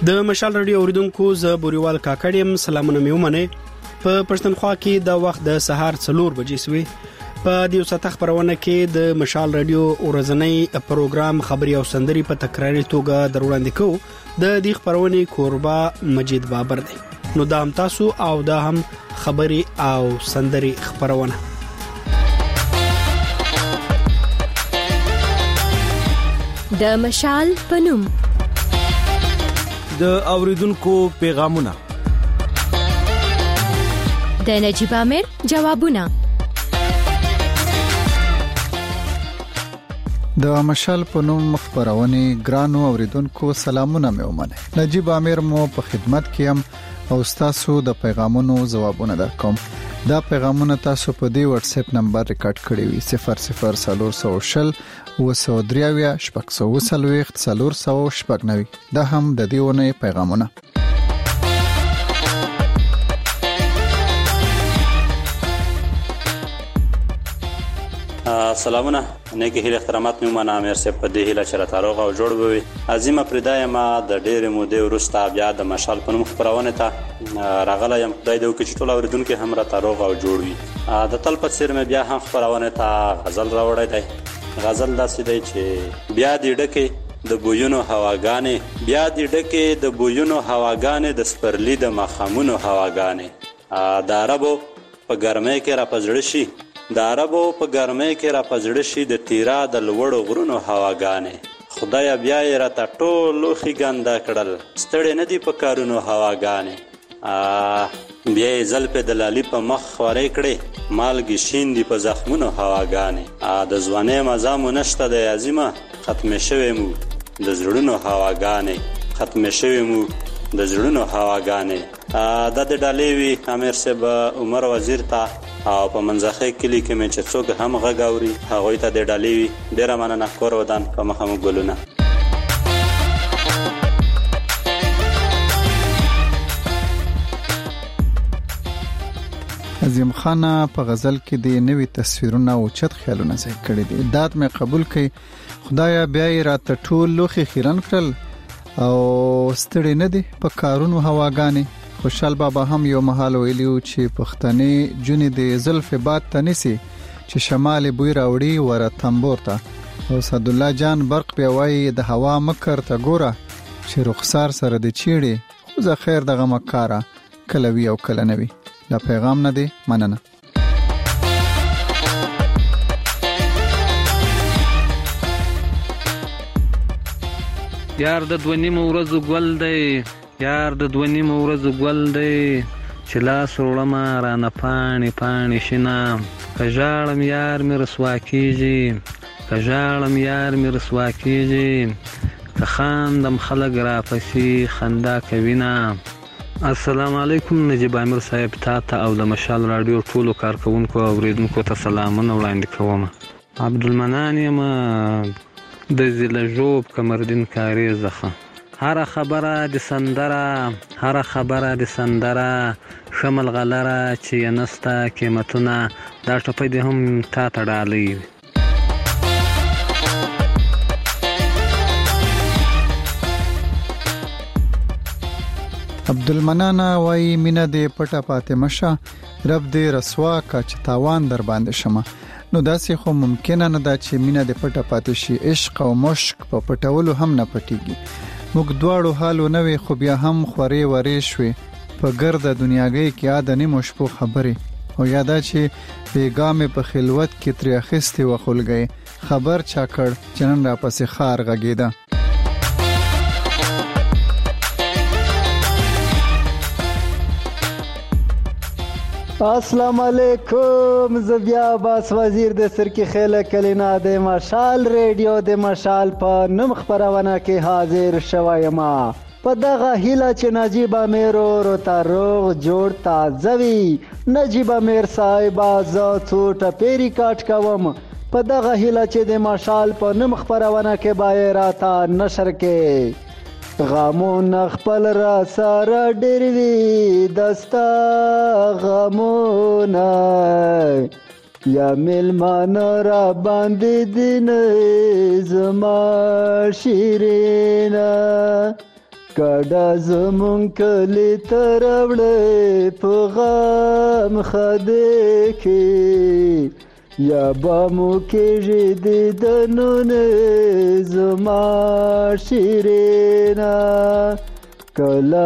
د مشال رادیو اوریدونکو ز بوريوال کاکړیم سلامونه میومنه په پښتونخوا کې د وخت د سهار 4 بجې سوي په دیو ساته خبرونه کې د مشال رادیو ورځنی پروګرام خبري او سندري په تکراري توګه دروړاندې کوو د دې خبرونه کوربا مجید بابر دی نو دا هم تاسو او دا هم خبري او سندري خبرونه د مشال پنوم د اوریدونکو پیغامونه د نجيب امیر جوابونه د مشال پنوم خبرونه ګرانو اوریدونکو سلامونه مې ومنه نجيب امیر مو په خدمت کې هم او تاسو د پیغامونو جوابونه درکوم دا پیغامونه تاسو په دې واتس اپ نمبر ریکارډ کړی وي 00400 وسودریاویا شپږ وسلويخت څلور سو شپږنوي دا هم د دیونه پیغامونه سلامونه نیکی هیله احترامات مې منه امیر صاحب په دې هیله چې راته روغ او جوړ بوي عظیمه پردای ما د ډېر مودې وروسته بیا د مشال په نوم خبرونه ته راغله یم خدای دې وکړي چې ټول اوریدونکو هم راته روغ او جوړ وي د تل په څیر مې بیا هم خبرونه ته غزل راوړی دی غزل داسې دی چې بیا دې ډکه د بویونو هواګانې بیا دې ډکه د بویونو هواګانې د سپرلی د مخامونو هواګانې د عربو په ګرمۍ کې را پزړ شي د عربو په ګرمۍ کې را پزړ شي د تیرا د لوړو غرونو هواګانې خدای بیا یې راته ټول لوخي ګنده کړل ستړي نه دي په کارونو هواګانې بیا یې زل په دلالي په مخ خورې کړې مالګي شین دي په زخمونو هواګانې د ځوانۍ مزه مو نشته د عظیمه ختم شوی مو د زړونو هواګانې ختم شوی مو د زړونو هواګانې د ډالې وی امیر صاحب عمر وزیر ته او په منځخه کلی کې مې چې څوک هم غاوري هغه ته د ډالې وی ډیر مننه کور ودان په مخه مو ګلونه عظیم خان په غزل کې د نوې تصویرونه او چت خیالونه ځای کړی دي داد مې قبول کړي خدایا بیا یې راته ټول لوخي خیرن کړل او ستړي نه دي په کارونو هواګانې خوشحال بابا هم یو محل ویلیو چې پښتني جونې د زلف باد تنسي چې شمال بوی راوړي ور تنبور ته او صد الله جان برق په وای د هوا مکر ته ګوره چې رخسار سره د چیړي خو زه خیر دغه مکاره کله وی او کله نوي دا پیغام نه دی مننه یار د دونیم ورځو ګل دی یار د دونیم ورځو ګل دی چې لاس وړم را نه پانی پانی شینا کژاړم یار مې رسوا کیږي کژاړم یار مې رسوا کیږي که خاندم خلک را پسې خندا کوي نه السلام علیکم نجيب امیر صاحب ته او د مشال رادیو ټولو کارکونکو او اوریدونکو ته سلامونه وړاندې کوم عبدالمنان یم د زلجوب کمردین کاری زخه هر خبره د سندره هر خبره د سندره شمل غلره چې نستا قیمتونه دا ټپې د هم تا تړالي عبدالمنان وای مینا دې پټه پاتې مشه رب دې رسوا کا چې تاوان در باندې شمه نو داسې خو ممکنه نه ده چې مینا دې پټه پاتې شي عشق او مشک په پټولو هم نه پټيږي موږ دواړو حالو نه وي خو بیا هم خوري ورې شوي په ګرد دنیاګي کې ادنی مشپو خبري او یادا چې پیغام په خلوت کې تر اخستي وخلګي خبر چا کړ چنن را پسې خار غږیدا السلام علیکم زبیا باس وزیر د سرکی خیله کلینا د مشال ریډیو د مشال په نوم خبرونه کې حاضر شوایم په دغه هیله چې نجيب امیر ورو روغ جوړ تازوي نجيب امیر صاحب ز څوټه پیری کاټ کوم په دغه هیله چې د مشال په نوم خبرونه کې بایراته نشر کې غمون خپل را سره ډېر وی دستا غمون یا ملمان را باندې دین زما شیرینا کډا زمون کلی ترवړې پیغام خده کې یا با مو کې دې دنونه زما شیرینا کلا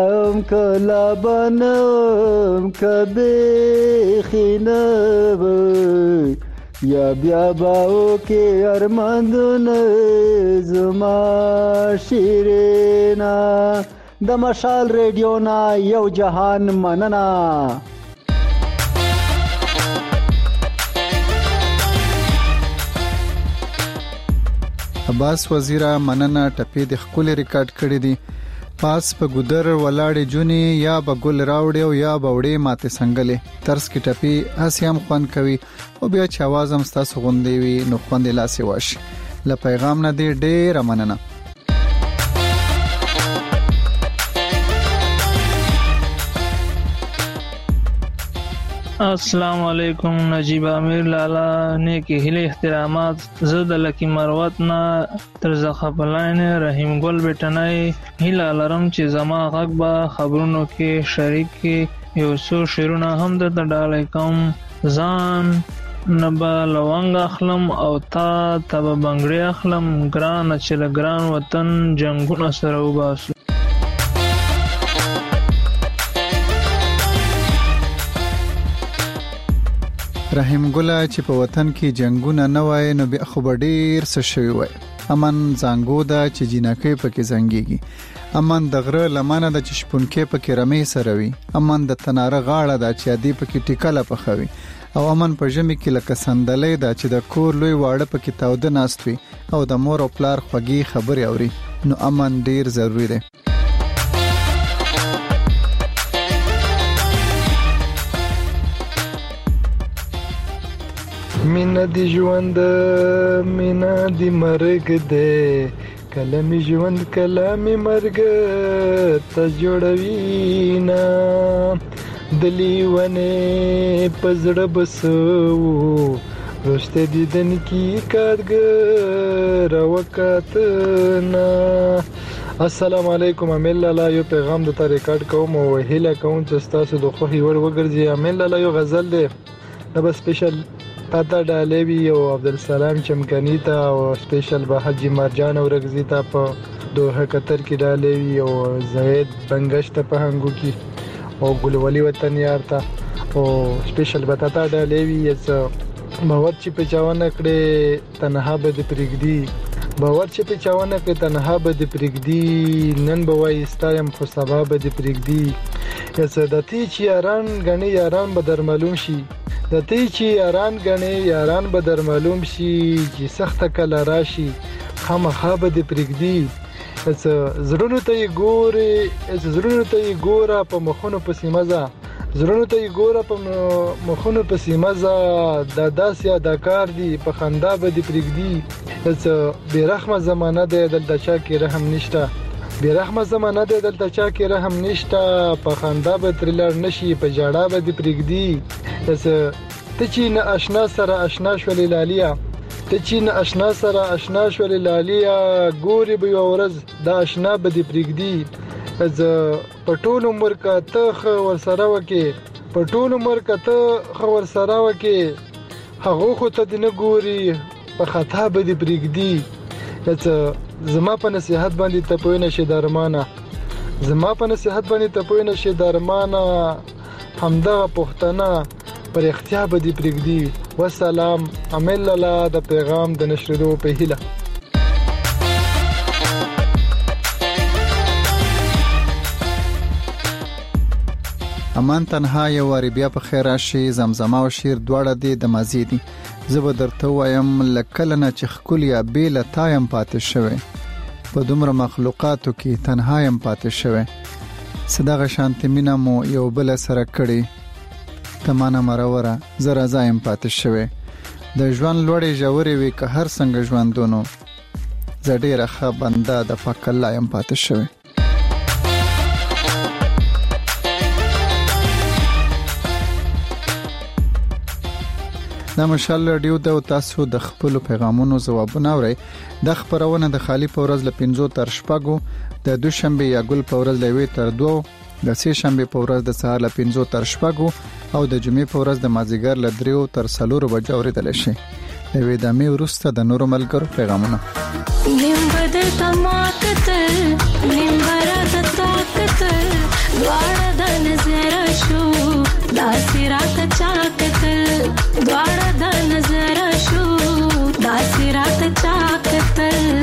بنم کبه خینب یا بیا باو کې ارماندونه زما شیرینا د مشال ریډیو نا یو جهان مننه. عباس وزیره مننه ټپې د خپل ریکارډ کړی دی. پاس په ګودر ولاړې جونی یا به ګل راوړې او یا به وړې ماته څنګهلې ترس کې ټپې هسیام خوان کوي او بیا چې आवाज هم ستاسو غوندې وي نو خوندې لاسي واشي. له پیغام نه دی ډېر مننه. السلام علیکم. نجیب امیر لالا نیکی هلی احترامات. زه د لکی مروت نه تر زخپلاین رحیم ګل بیٹنای هیله لرم چې زما غږ به خبرونو کې شریک کې یو څو شیرونه هم د ډالۍ کوم. ځان نبا لونګ اخلم او تا تب بنگړی اخلم ګران چې ګران وطن جنگونه سره وباسو. رحیم ګله چې په وطن کې جنگونه نه وای نو بیا خو ډیر څه شوی وای. امن زنګو دا چې جنکې پکې زنګيږي. امن د غره لمنه د چشپونکې پکې رمې سره وي. امن د تناره غاړه دا چې ادي پکې ټیکاله پخوي. او امن په ژمي کې لکه سندلې دا چې د کور لوی واړه پکې تاوده ناست وي او د مور او پلار خوږی خبري اوري. نو امن ډیر ضروری دی. مینا دی ژوند مینا دی مرګ دی کله می ژوند کله می مرګ ته جوړوي نا دلیونه پزړه بسو رشته دیدن کی کارګر وکات نا. السلام علیکم. امیل لالا یو پیغام د تا ریکارډ کوم او هیله کوم چې تاسو د خوخي ور وګرځي. امیل لالا یو غزل دی د سپیشل پتا ډالوی او عبدالسلام چمکنی ته او سپیشل به حجی مرجان اورغزی ته په دوه قطر کې ډالوی او زید بنگش ته په هنګو کې او ګلولی وطن یار ته او سپیشل بتا ډالوی یس باور چې په چاونه کړي تنها به د پرګدی باور چې په چاونه کړي تنها به د پرګدی نن به وای استایم خو سبا به د پرګدی یس د تی چې یاران غنی یاران به در معلوم شي د تی چې یاران غنی یاران به در معلوم شي چې سخت کله راشي خامخا به د پرګدی اس زړونو ته ګوره په مخونو پسې مزه زړونو ته ګوره په مخونو پسې مزه د داسیا د کار دی په خندا به د پرګدی اس بیرحمه زمانہ د دلته چا کې رحم نشته بیرحمه زمانہ د دلته چا کې رحم نشته په خندا به ترلر نشي په جاړه به د پرګدی اس ته چې نه آشنا سره آشنا شولې لالیا ته چې نه آشنا سره آشنا شولې لالیا ګوري به ورځ د آشنا به د پرګدی از پټول عمر کا ته ور سره وکي پټول عمر کا ته ور سره وکي هغه خو ته نه ګوري په خطا به د پرګدی از زما په نصيحت باندې ته پوه نشي درمانه زما په نصيحت باندې ته پوه نشي درمانه همدغه پښتنه پر اختیار به دی پرګدی. والسلام. امیل لالا د پیغام د نشریدو په هیله. امان تنها یو واری بیا په خیر راشي. زمزمه او شیر دواړه دی د مازی دي. زه به درته وایم لکلنه چې خکولیا بیل تایم پاتې شوه په دومره مخلوقاتو کې تنهایم پاتې شوه. صدقه شانت مینا مو یو بل سره کړي تمانه مروره زرا زایم پاتې شوه. د ژوند لوړې جوړې وی که هر څنګه ژوندونو زډیره ښه بنده د پاک الله یم پاتې شوه. د مشال رادیو د تاسو د خپل پیغامونو ځوابونه اورئ. د خبرونه د خالی په ورځ ل 5 تر 6، د دوشنبه یا ګل په ورځ ل 1 تر 2، د سه شنبه په ورځ د سهار ل 5 تر 6 او د جمعې په ورځ د مازیګر ل 3 تر 4 بجې اوریدل شي. د وېدامي ورسته د نورو ملګرو پیغامونه. نیم بدل تماکت نیم برات طاقت دواړه د نظر شو داسرات چاکت دواړه د نظر شو داسرات چاکت.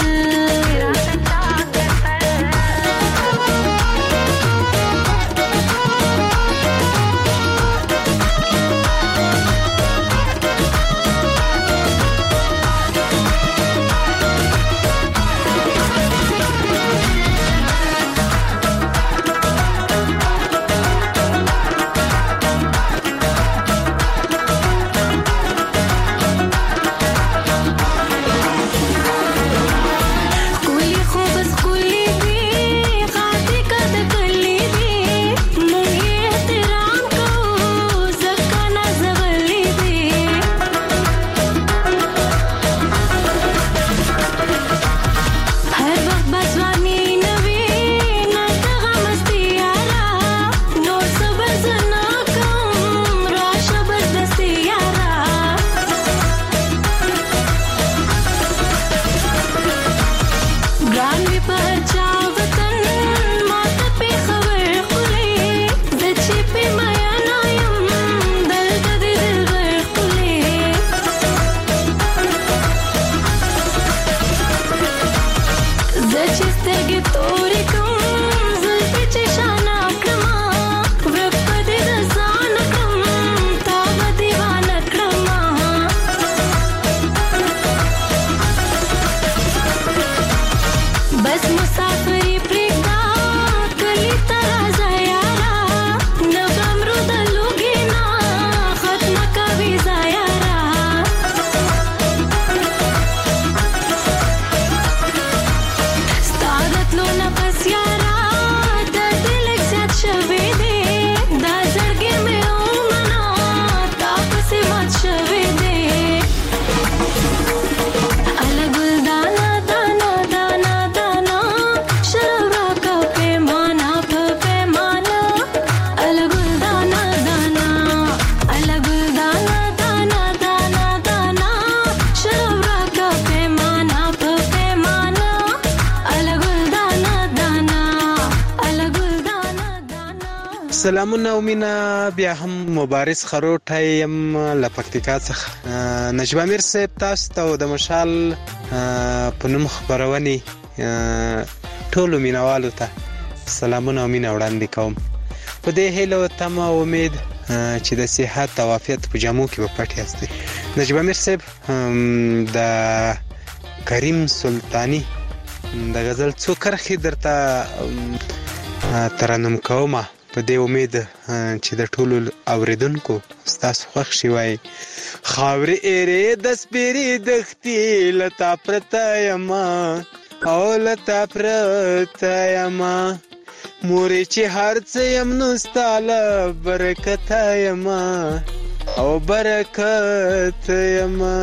سلامونه او مینا بیا هم مبارز خروټی يم لپکتیکا څخه. نجیب امیر صاحب تاسو ته د مشال په نوم خبرونې ټولو مینوالو ته سلامونه او مینا وړاندې کوم. په دې هیله تم امید چې د صحت او عافیت په جامو کې به پټ یاستئ. نجیب امیر صاحب د کریم سلطانی د غزل څو کرښې درته ترنم کومه په دې امید چې د ټولو اوریدونکو ستاسو خوښ شي. وای خاورې ایرې د سپیرې دښتې لتا پرته یما او لتا پرته یما مورې چې هر څه یم نو ستا له برکته یما او برکت یما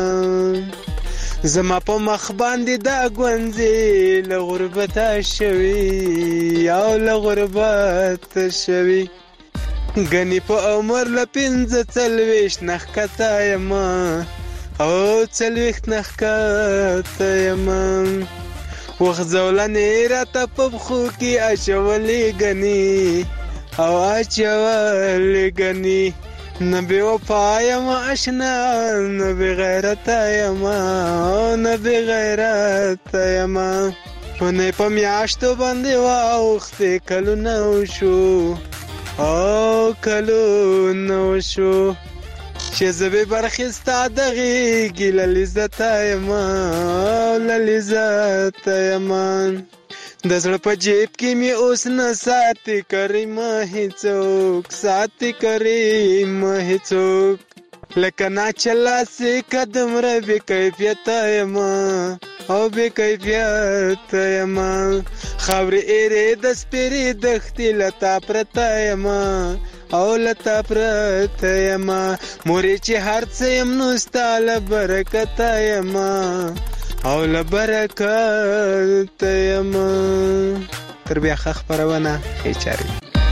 زما په مخ باندې دا ګونځې له غربته شوي او له غربت شوي ګنې په عمر له 45 نښکته یما او 40 نښکته یما وخت زولنې راته په پښو کې اچولې ګنې او اچولې ګنې نه بې وفا یم اشنا نه بې غیرته یم نه بې غیرته یم ونې په میاشتو باندې واوښتې کلونه وشو او کلونه وشو چې زه بې برخې ستا د غېږې له لذته یم له لذته یم د زړه په جیب کې مې اوس نه ساتي کریمه هیڅوک ساتي کریمه هیڅوک لکه ناچله سې قدم را بې کیفیته یم او بے کیفیت یما خاورې ایرې د سپېرې دښتې لتا پرته یما او لتا پرته یما مورې چې هر څه یم نو ستا له برکته یما او له برکته یما. تر بیا ښه خپرونه ښې چارې.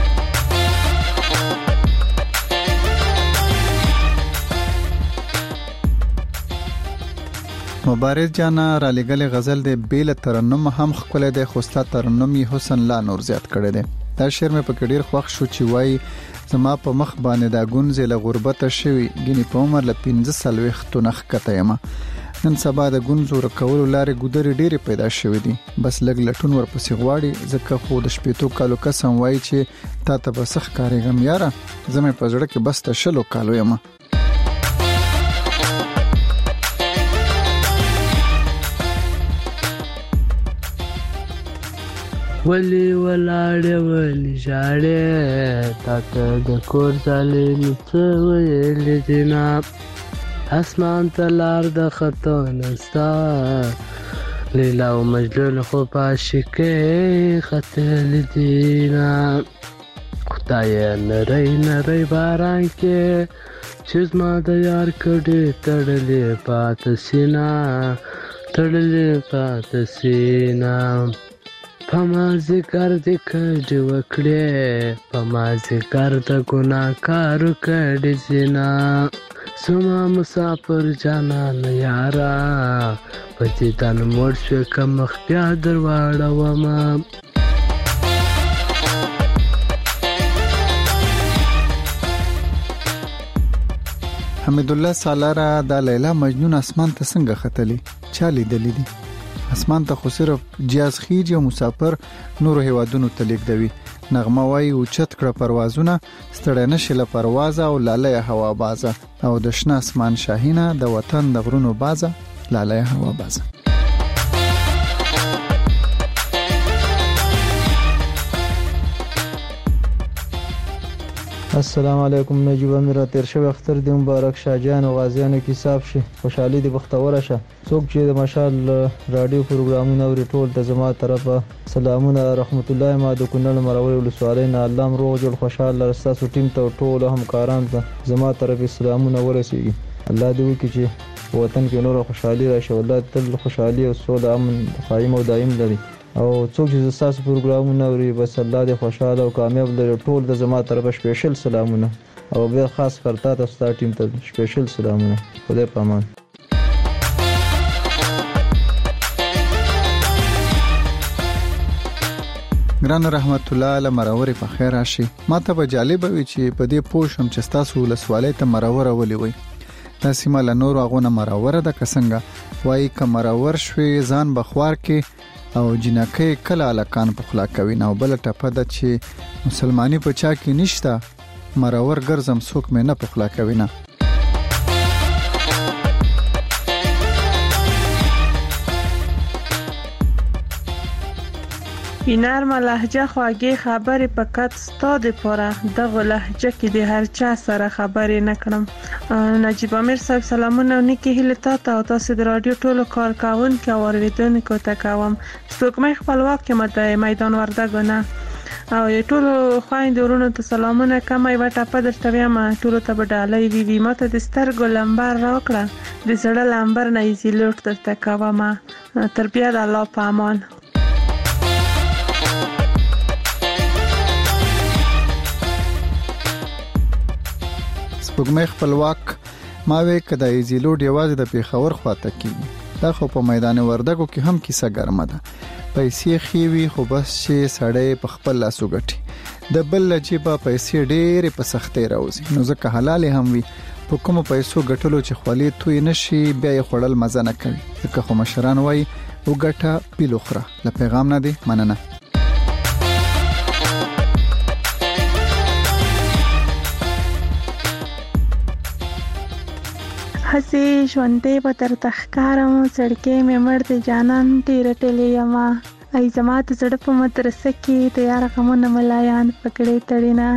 مبارز جانا را لګل غزل د بیل ترنم هم خپل د خوستا ترنم حسن لا نور زیات کړي دي. دا شعر مې په کډیر خوښ شو چې وای زما په مخ باندې دا ګونځ له غربت شوی ګینی په عمر ل 15 سال وختو نخ کته یم. نن سبا د ګونځو رکول لارې ګودري ډېری پیدا شوې دي بس لګ لټون ورپسې غواړي ځکه خو د شپېتو کالو قسم وای چې تا ته بسخ کارېږم یاره زمې په زړه کې بس ته شلو کالو یم. ولی ولاړې ولی ژاړې تا ته د کور ځالې څه ویلې دي نه اسمان ته لار د خطو نستا لیلا او مجنون خو په عاشقۍ ختلې دي نه خدایه نری نری باران کې چې زما د یار کډې تړلې پاته سینا تړلې پاته سینا په ما ذکر دې کړي وکړې په ما ذکر د ګناه کارو کړي زنا سما مسافر جانان یارا په دې تن مړ شو کم خپیا درواړه وما. حمید الله سالاره د لیلا مجنون اسمان ته څنګه ختلی چا لیدلی دي؟ اسمان ته خو صرف جاز خیج او مسافر نور هوادونو ته لیکدوي. نغمه وای او چت کړه پروازونه ستړی نشله پرواز او لاله هوا بازه او د شنه اسمان شاهینه د وطن د غرونو بازه لاله هوا بازه. السلام علیکم. نجیب امیر تیر شو اختر دی مبارک شاهجان او غازیانو کې صاحب شي خوشحالي دی بختوره شه. څوک چې د مشال رادیو پروګرامونه اوري ټول ته زما طرفه سلامونه رحمت الله. ما د کونړ مروي ولسوالۍ نه الله روغ جوړ خوشاله رستاسو ټیم ته ټول همکاران ته زما طرفه سلامونه ورسیږي. الله دې وکړي چې وطن کې نور خوشحالي راشي. ولادت تل خوشحالي او سوله امن قائم او دائم لري. او څوک چې تاسو پروګرامونه اوري بس الله دې خوشاله او کامیاب لري. ټول د زما طرفه سپیشل سلامونه او به خاص کرتا تاسو ته ټیم ته سپیشل سلامونه. خدای پامان. ګران رحمت الله علی مرور په خیر راشي. ماته به جالب وي چې په دې پوښم چې تاسو ولسوالۍ ته مرور ولي وي. دا سیمه له نور غونه مرور ده کسنګ وای ک مرور شوي ځان بخوار کې او جنکه کله الکان په خلا کوي نو بل ټپه د چې مسلمانی په چا کې نشتا مرور ګرځم څوک مې نه په خلا کوي نه. نرمه لهجه خواږه خبرې پکات ستاده پوره دغه لهجه کې د هر چا سره خبرې نکړم. نجیب امیر صاحب سلامونه نیکی هله تاسو او تاسو د رادیو ټولو کارکونکو او اوریدونکو ته کوم. سپوږمۍ خپلواک مده میدان وردګونه او ټولو خويندو ورونو ته سلامونه کوم. یو ټاپه درته وایم ټولو ته بدالۍ وی ماته د سترګو لمبر راکړه د زړه لمبر نه یې لوټ درته کوم. تر بیا د الله په امان. سپوږمۍ خپلواک ماوي کدا ایزیلوډ یوازې د پیښور خواته کیږي. دا خو په میدان وردګو کې هم کیسه ګرمه ده. پیسې خېوي خو بس چې سړی په خپل لاسو ګټي د بل لجيبه پیسې ډېرې په سختۍ راوځي نو ځکه حلال هم وي. په کوم پیسو ګټلو چې خولي توي نشي بیا یې خړل مزه نه کوي. ځکه خو مشران وای او ګټه پیلوخره. له پیغام نه دی مننه. هسي ژوندې به تر تخکارم سړکې مې مرد جانان تیر ټلې یما ای زما ته زړه په مدرسه کې تیار غمونه ملایان پکړې تړینا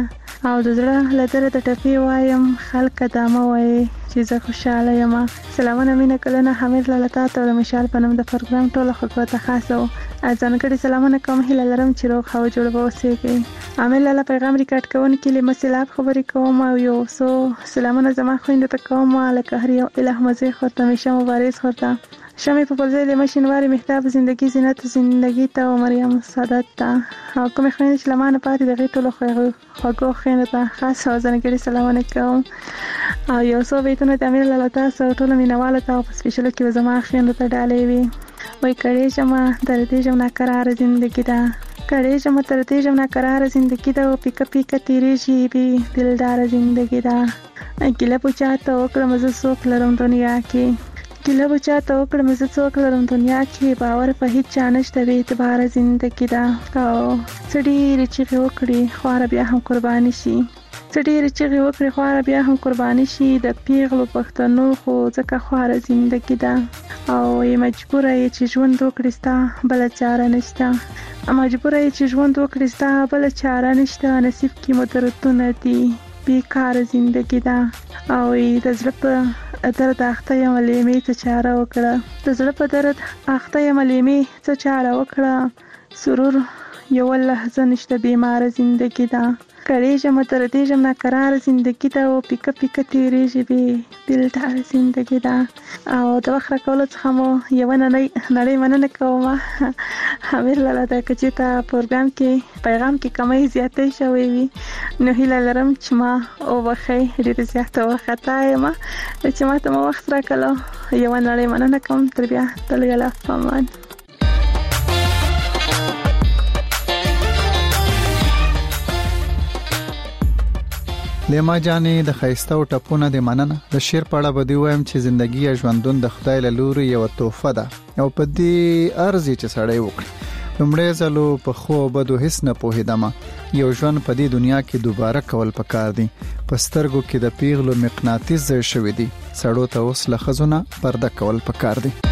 او د زړه لدره د ټپی وایم خلک دامه وای چې زه خوشاله یم. سلامونه مینه کلنه حمید لاله ته د مشال په نوم د پروګرام ټول خلکو ته خاصه او ځانګړي سلامونه کوم هیله لرم چې روغ او جوړ به اوسئ. عامل لاله پیغام ریکارډ کوونکی له مسلاب خبرې کوم او یو څو سلامونه زما خويندو ته کوم لکه هر یو الهه مزه خورته همیشه مبارز خورته شمع په فضل مشینواری مهتاب زندگی زینت زندگی ته او مریم سعادت ته او کوم خويند چې لمانه پاتې د غیټو له خواږو خويند ته خاص او ځانګړي سلامونه کوم او یو څو بیتونه د امیر لاله تاسو ټول مینواله ته په سپیشل کې زما خويند ته ډالې وي. وای کړي شمه تر دې جمع قرار زندگی ده کړي شمه تر دې جمع قرار زندگی ده او پیک پیک تیری شي بي دلدار زندگی ده ګله پوچاته او کړم زه څوک لرم دنیا کې ګله پوچاته او کړم زه څوک لرم دنیا کې باور په هیڅ چا نشته وي اعتبار زندگی ده او سړي رچې وکړي خو بیا هم قرباني شي سړي رچې وکړي خو بیا هم قرباني شي د پیغلو پښتنو خو ځکه خواره زندگی ده او یې مجبور یې چې ژوند وکړي ستا بل چاره نشته مجبور یې چې ژوند وکړي ستا بل چاره نشته نصیب کې مدرتونه دي بیکار زندگی ده او د زړه په درد اخته یم لیمې ته چاره وکړه د زړه په درد اخته یم لیمې ته چاره وکړه سرور یو لحظه نشته بیمار زندگی ده کړي جمع تر دې جمع قرار زندگی ده او پیک پیک تیریږي به دلدار زندگی ده او د وخت راکولو څخه مو یو نړۍ مننه کوم امیر لاله د کچې ته پروګرام کې پیغام کې کمی زیاتې شوې وي نو هیله لرم چې ما او بخې ډېر زیاته وخته یم چې ما ته وخت راکړو یو نړۍ مننه کوم تر بیا تلګلا فامان. لیما جانې د خیسته او ټپونه د مننه د شیر پاړه بدی وایم چې ژوندۍ یا ژوندون د خدای له لوري یو تحفه ده او په دې ارزي چې سړی وکړي لمړی ځلو په خو بدو هیڅ نه پوهیدم یو ژوند په دې دنیا کې دوباره کول پکار دي په سترګو کې د پیغلو مقناطیس ځای شوی دي سړو ته اوس له خزونه پرده کول پکار دي.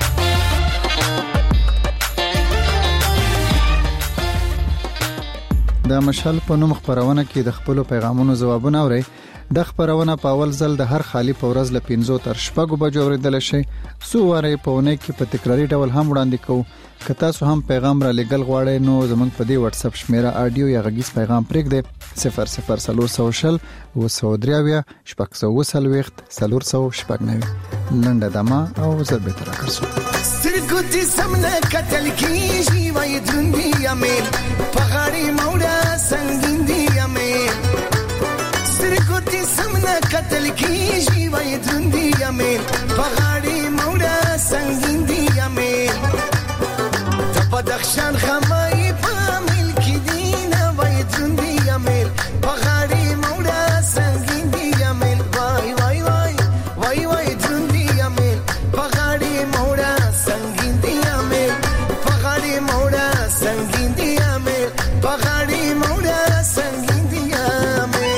د مشال په نوم خبرونه کې د خپل پیغامونو جوابونه اوري د خبرونه په اول ځل د هر خالی په ورځ له 15 تر 6 بجو اوریدل شي سو واره په ونه کې په تکراری ډول هم وړاندې کوو که تاسو هم پیغام را لګل غواړئ نو زموږ په دې واتس اپ شمیره اډیو یا غږیز پیغام پرېږدئ 00 300 شپږ 490 لنډه دما او زه به تر راکړم سترګې سمنه کتل کیږي وای دروندې امې پغاړې موډه سنگین دی امې سترګې سمنه کتل کیږي وای دروندې امې پغاړې موډه سنگین دی امې د بدخشان خمای په ملک دینه وای دروندې امې پغاړې موډه سنگین دی امې وای وای وای وای وای دروندې امې پغاړې موډه سنگین دی امې پغاړې موډه سنگین دی امې پغاړې موډه سنگین دی امې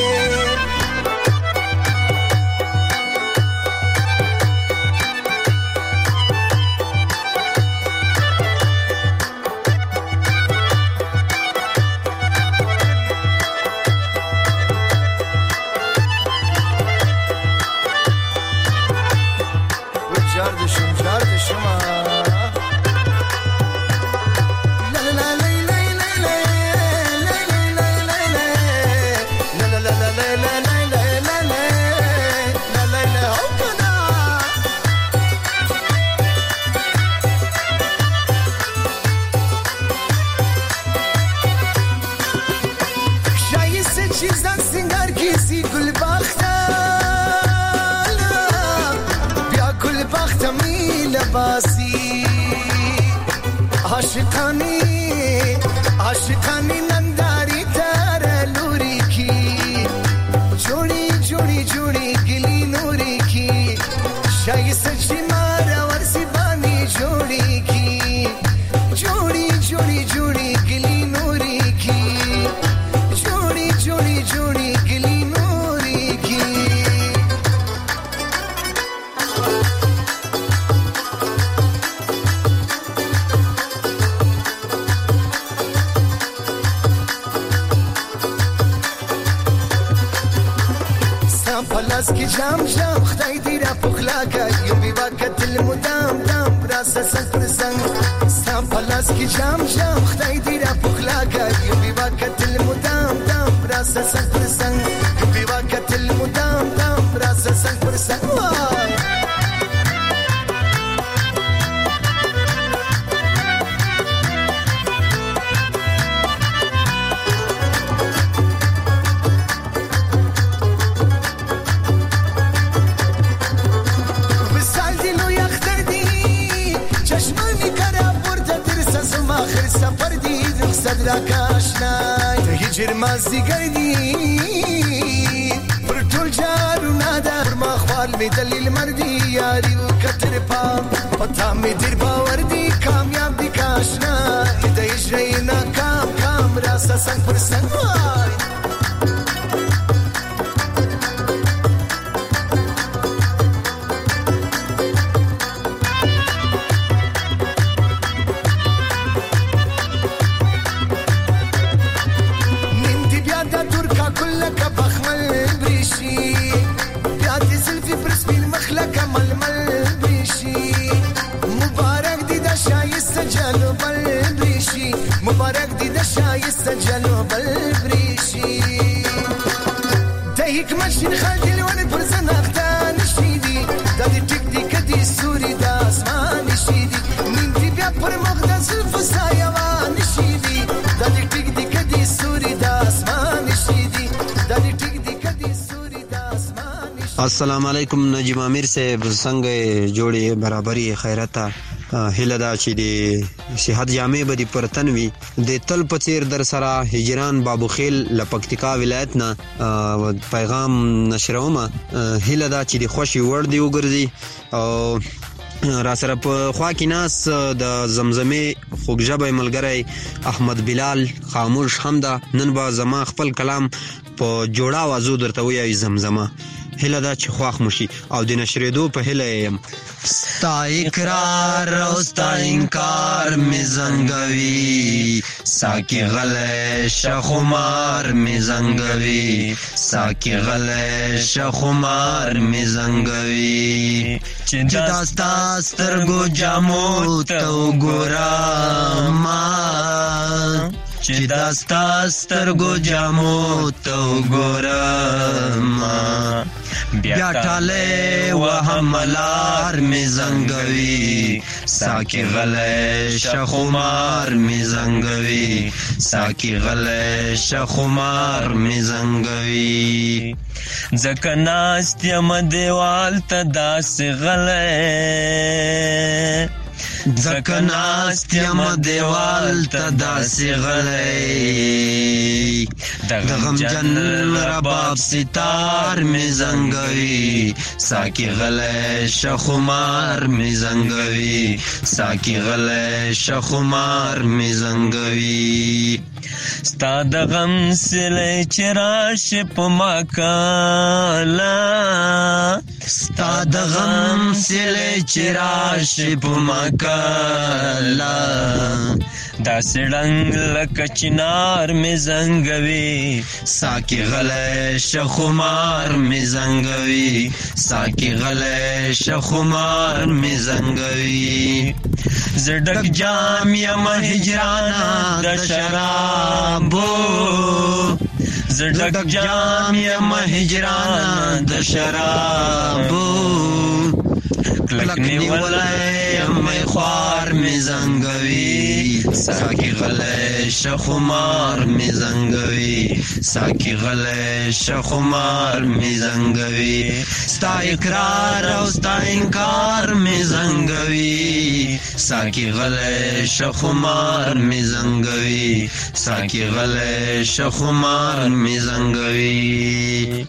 عاشقانی ننداری تر لوری کی جوڑی جوڑی جوڑی گلی نوری کی شای سچی مارا ورسی بانی جوڑی کی جوڑی جوڑی جوڑی گلی نوری کی جوڑی جوڑی جوڑی گلی نوری کی جام جام خدای دې را پخلا کړ یو بي وکتل مدام دام راسه څنګ پر څنګ ستا په لاس کې جام جام خدای دې را پخلا کړ یو بي وکتل مدام دام راسه څنګ پر څنګ یو بي وکتل مدام دام راسه څنګ پر څنګ سفر دی رخصت را کاشنای ته هجر مازدیګر دی پر ټول جارونه دا پر ما خپل می دلیل مردی یاري وکتر پام پتا می دیر باور دی کامیاب دی کاشنای د هجر ناکام کام راسه څنګ پر څنګ مبارک دی د شایست جلو بل بریشی د حکمت شین خالدی لون پر زناخته نشی دی د دې ټیک دی کدی سوري د اسمان نشی دی نیم دی بیا پر مقدس فسایوا نشی دی د دې ټیک دی کدی سوري د اسمان نشی دی د دې ټیک دی کدی سوري د اسمان نشی. السلام علیکم نجیب امیر صاحب څنګه جوړي برابرۍ خیرته هله دا چې د صحت جامع به د پرتنوي د تل پڅیر در سره هجران بابو خیل لپکتیکا ولایت نه پیغام نشرومه هله دا چې د خوشي ور دی وګرځي او را سره په خوا کې ناس د زمزمه خوږژبه ملګری احمد بلال خاموش حمدا نن با زما خپل کلام په جوړا وازو درته وایي زمزمه هله دا چې خواخ مشي او د نشریدو په هله يم ستا اقرار او ستا انکار می زنګوي ساکي غله شخمار می زنګوي ساکي غله شخمار می زنګوي چې داستا سترګو جامو تو ګورم چې داستا سترګو جامو تو ګورم بیا ټاله وهملار می زنګوي ساکي غله شخمار می زنګوي ساکي غله شخمار می زنګوي ځکه ناست یم دیوال ته داسې غله ځکه ناست یم دیوال ته داسې غلی د غمجن رباب ستار می زنګوي ساکي غلی شخمار می زنګوي ساکي غلی شخمار می زنګوي ستا د غم سلی چې راشي په ما کاله ستا د غم سلی چې راشي په ما کاله داسې ډنګ لکه چنار می زنګوي ساکي غلی شخمار می زنګوي ساکي غلی شخمار می زنګوي زه ډک جام یم هجرانه د شرابو زه ډک جام یم هجرانه د شرابو کلک نیولای می خوار می زنګوي ساکي غلی شخمار می زنګوي ساکي غلی شخمار می زنګوي ستا اقرار او ستا انکار می زنګوي ساکي غلی شخمار می زنګوي ساکي غلی شخمار می زنګوي.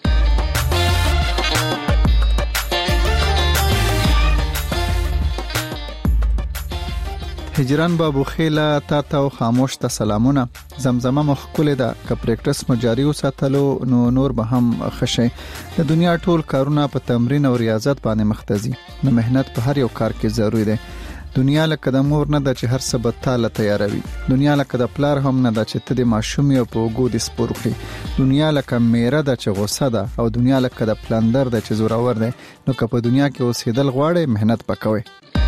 هجران بابو خیله تا او خاموش ته سلامونه. زمزمه مخکوله ده که پریکټس مو جاری وساتلو نو نور به هم خشه. د دنیا ټول کارونه په تمرین او ریاضت باندې مختزي. نو مهنت په هر یو کار کې ضروری ده. دنیا لکه د مور نه ده چې هر څه به تاله تیاروي. دنیا لکه د پلار هم نه ده چې ته د ماشوم یو په اوږو دې سپور کړي. دنیا لکه میره ده چې غصه ده او دنیا لکه د پلندر ده چې زورور دی. نو که په دنیا کې اوسېدل غواړئ مهنت وکوئ.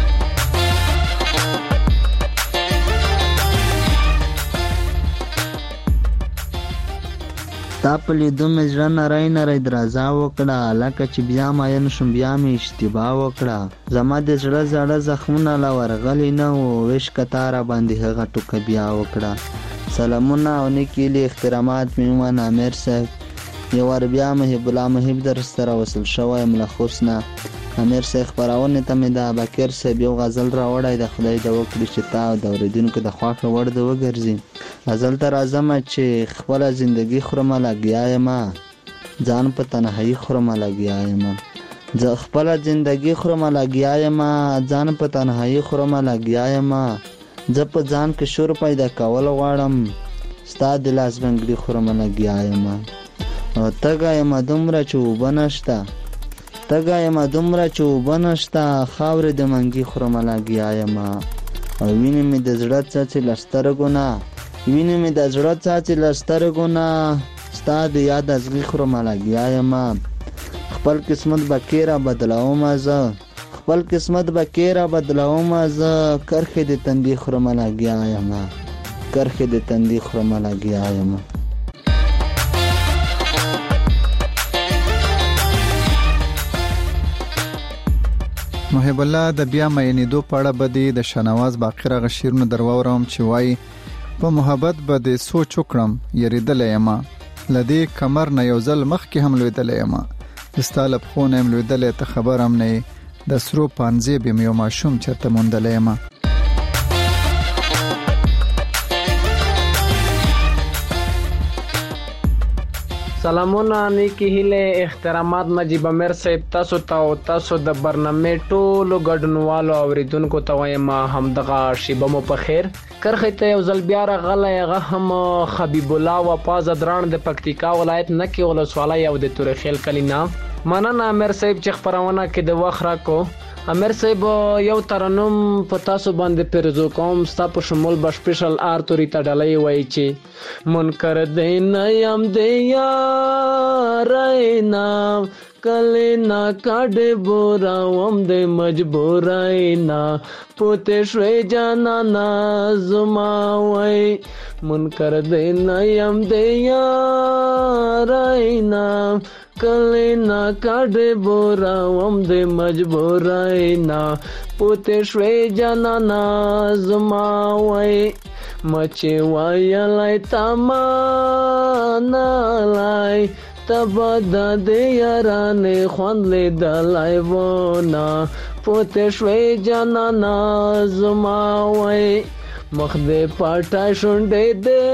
تا په لیدو مې زړه نری نری درازا وکړه، لکه چې بیا ماین شم بیا مې اشتباه وکړه. زما د زړه زړه زخمونه لا ورغلي نه وو، عشقه تا را باندې هغه ټوکه بیا وکړه. سلامونه او نیکې هیلې احترامات مې ومنه امیر صاحب. یو وار بیا محب الله محب در سره وصل شوی یم له خوست نه. امیر صاحب خپرونې ته مې د بکر صاحب یو غزل راوړی د خدای د وکړي چې تا او د اورېدونکو د خوښه وړ د وګرځي. غزل ته راځم چې خپله زندګي خورمه لګیا یم، ځان په تنهایي خورمه لګیا یم. زه خپله زندګي خورمه لګیا یم، ځان په تنهایي خورمه لګیا یم. زه په ځان کې شور پیدا کول غواړم، ستا د لاس بنګړي خورمه لګیا یم. او تږی یم دومره چې اوبه نشته، تږی یم دومره چې اوبه نشته، خاورې د منګي خورمه لګیا یم. او وینې مې د زړه څاڅي له سترګو نه، وینې مې د زړه څاڅي له سترګو نه، ستا د یاد ازغي خورمه لګیا یم. خپل قسمت به کې را بدلومه زه، خپل قسمت به کې را بدلومه زه، کرښې د تندي خورمه لګیا یم، کرښې د تندي خورمه لګیا یم. محب الله د بیا مینېدو په اړه به د شاهنواز باقر هغه شعرونه در واورم چې وایي په محبت به د سوچ وکړم یریدلی یم، له دې کمر نه یو ځل مخکې هم لوېدلی یم. د ستا له پښو نه یم لوېدلی ته خبر هم نه یې، د سرو پانځې یم یو ماشوم چېرته موندلی یم. سلامونه نیکی هیله احترامات نجیب امیر صاحب تاسو ته او تاسو د برنامه ټولو ګډونوالو اوریدونکو ته وایم همدغه شیبه مو په خیر. کرخې ته یو ځل بیا راغلی هغه هم حبیب الله وفا زدران د پکتیکا ولایت نکې ولسوالۍ او د تورخیل کلي نه. مننه امیر صاحب چې خپرونه کې د وخت راکو. امیر صاحب یو ترنم په تاسو باندې پیرزو کوم، ستا په شمول به سپیشل آرتوري ته ډالۍ وایي چې منکر دی نه یم دی یاری نه، کلی نه کاډې بوراوم دی مجبوری نه، پوتې شوی جانانا زما وای. منکر دی نه یم دی یاری نه، کلی نا کاډې بوراوم د مجبوری نا، پوتې شوی جانانا زما وای. مچې وایلی تا منلی تبه د دې یارانې خوند لیدلی ونه، پوتې شوی جانانا زما وای. مخ دې پټه شونډې دې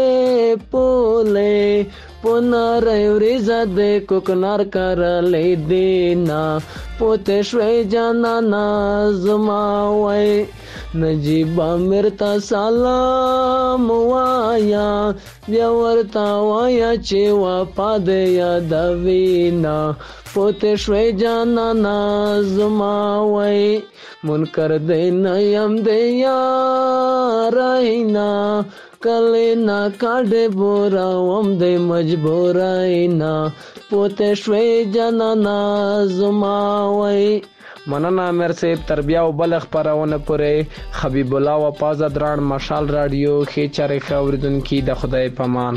پولې پناری وریزه دې کوکنار کرلی دینا، پوتې شوی جانانا زما وای. نجیب امیر ته سلام وایا، بیا ورته وایا چې وفا دې یادوینا، پوتې شوی جانانا زما وای. منکر دې نه یم دې یارینا، کلی نا کاډې بوراوم دې مجبورینا، پوتې شوی جانانا زما وای. مننه امیر صاحب. تر بیا او بل خپرونه پورې حبیب الله وفا زدران مشال رادیو ښې چارې ښه اورېدونکي د خدای په امان.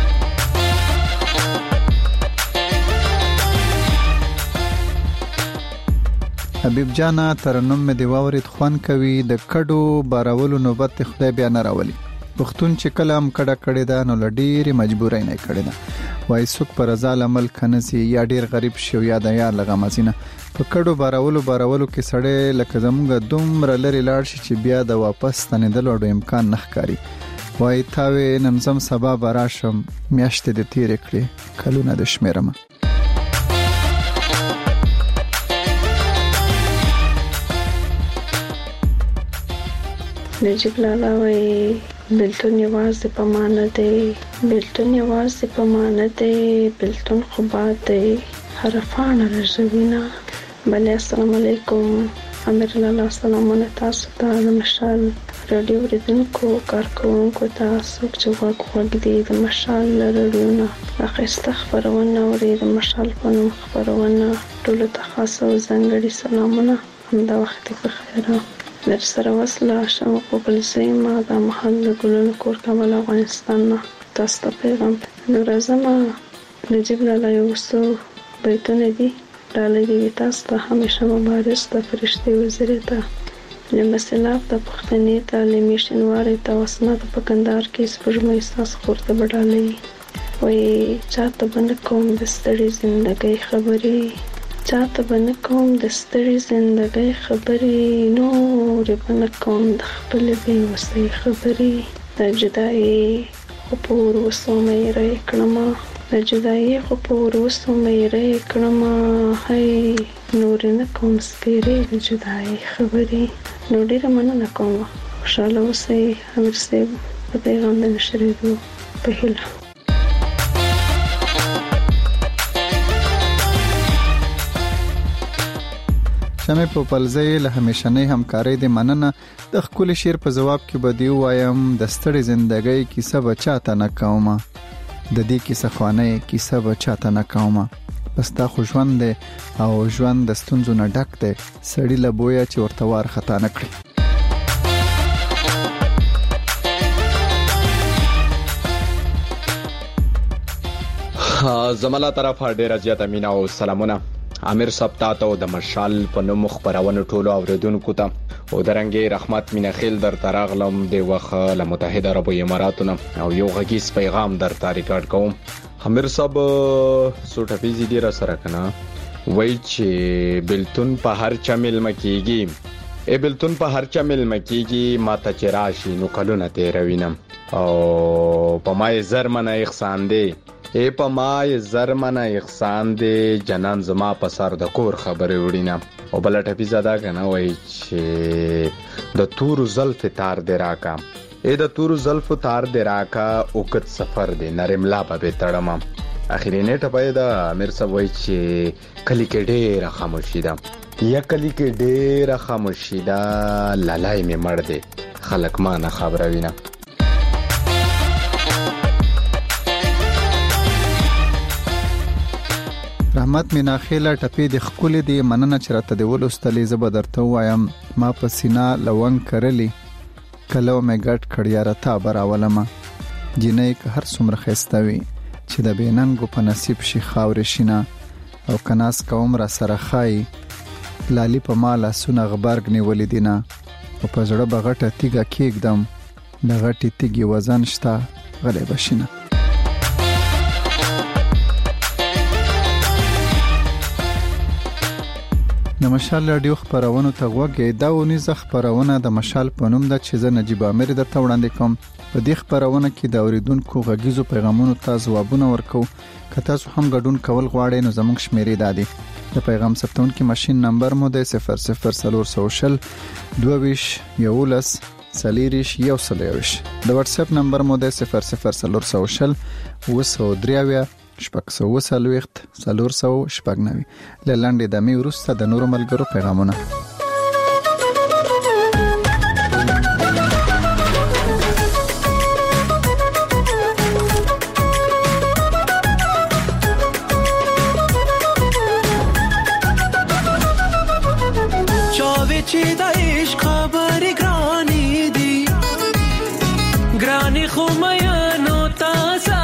حبیب جانا ترنم مې دی واورید خوان کوي، د کډو بارولو نوبت خدای بیا نه راولي. پښتون چې کله هم کډه کړې ده نو له ډېرې مجبورۍ نه کړې ده. وایي څوک په رضا له ملک نه ځي، یا ډېر غریب شي یا د یار له غمه ځي نه. په کډو بارولو کې سړی لکه زموږ دومره لرې لاړ شي چې بیا د واپس ستنېدلو اډو امکان نه ښکاري. وایي تاوې نن ځم سبا به راشم، میاشتې دې تېرې کړې کلونه د شمېرمه. نجیب لالا وای بلتون یوازې په معنی دی، بلتون یوازې په معنی دی، بلتون خو باد دی، حرفانه رژوینه بله السلام علیکم امیر لالا سلامونه تاسو ته د مشال رادیو اوریدونکو کارکوونکو ته څوک چې غوږ دي د مشال رادیو نه اخیسته خبرونه اوري د مشال په نوم خبرونه ټولو ته خاص او ځانګړي سلامونه همدا وخت په خیر در سره وصله شم په بلځای ما د محل ګلونو کور کابل افغانستان نه تاسو ته پیغام نورزما نجیب لالا یو څو بیتونه دي لاله دې تاسو ته همیشه مبارز ته فرشتي وزیره ته لمسلاب ته پښتنې ته لمیشنوارې ته وسنه ته پکندار کې سپږمې ساس خورته بډالې وای چاته باندې کوم د ستړي ژوندۍ خبرې چاته باندې کوم د ستړي ژوندۍ خبرې نور باندې کوم د خپل بې وسې خبرې د جدایي خپور وسومې رې کړم د جدایي خپور وسومې رې کړم هي نور نه کوم سپېرې د جدایي خبرې نو ډیره مننه کوم خوشاله اوسئ امیر صاحب په پیغام د نشریدو په هیله شمه په پلځې له همیشنۍ همکارۍ د مننه د خپل شعر په جواب کې بدی وایم د ستړي ژوندۍ کیسه بچاته نه کومه د دې کیسه خوانه کیسه بچاته نه کومه پستا خو ژوند دی او ژوند د ستونزو نه ډک دی سړی له بویا چې ورته وار خطا نه کړی زماله طرف ډیره زیاته مینا او سلامونه امیر صاحب تاسو د مشال په نوم خبرونه ټولو اوریدونکو ته او درنګي رحمت مینا خیل در تراغلم د وخت له متحده عرب اماراتو او یو غږیز پیغام در ریکارډ کوم امیر صاحب سوټه پیزي دی را سره کنه وای چې بلتون په هر چا مل مکیږي بلتون په هر چا مل مکیږي ماته چراشي نو کلونه تیروینم او په مای زرمنه احسان دی په مای زرمنه احسان دی جنان زما په سر د کور خبره وړینا او بلټه پیزا دا کنه وای چې د تور زلف تار دراکا د تور زلف تار دراکا اوکت سفر دی نرملا به تړم اخیری نیټه پیدا امیر صاحب وای چې کلی کې ډېر خاموشي ده یا کلی کې ډېر خاموشي ده لالای می مړ دی خلک ما نه خبره وینا رحمت مینا خیله ټپی د خپل دی مننه چرته دی ولستلې زب درته وایم ما په سینا لونګ کرلی کلو مې ګټ کړیا رتا براولمه جنې هر څومره خستوي چې د بیننګو په نصیب شي خاور شینا او کناس کوم را سره خای لالی په مالا سونه غبرګ نیولې دینا او په زړه بغټه تیګه کېګدم د غټي تیګي وزن شتا غلې بشینه د مشال رادیو خبرونه ته وګورئ دا ونیزه خبرونه د مشال په نوم د چې نجیب امیر درته وړاندې کوم په دې خبرونه کې د اوریدونکو غږیزو پیغامونو ته ځوابونه ورکو که تاسو هم ګډون کول غواړئ نو زموږ شمیرې دادي د پیغام ثبتونکو ماشين نمبر مو د 00 سوشل 22 یولس سلیریش یو سلیریش د واتس اپ نمبر مو د 00 سوشل 203 شپږ سو وسلويخت سلور سو شپږ نوي لاندې د می ورسته د نورو ملګرو پیغامونه چاوي چې د عشق خبرې ګرانې دي ګرانې خو مې نو تاسو